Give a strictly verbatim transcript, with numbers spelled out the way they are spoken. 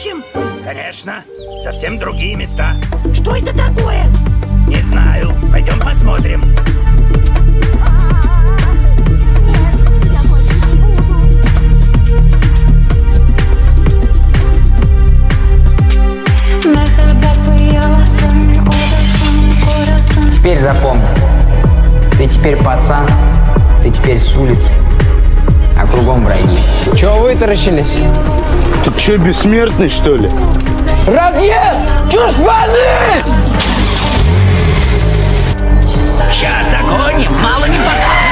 настоящим? Конечно, совсем другие места. Что это такое? Не знаю, пойдем посмотрим. Теперь запомни, ты теперь пацан, ты теперь с улицы, а кругом враги. Чего вытаращились? Ты че, бессмертный, что ли? Разъезд! Чушпаны! Сейчас догоним, мало не покажем.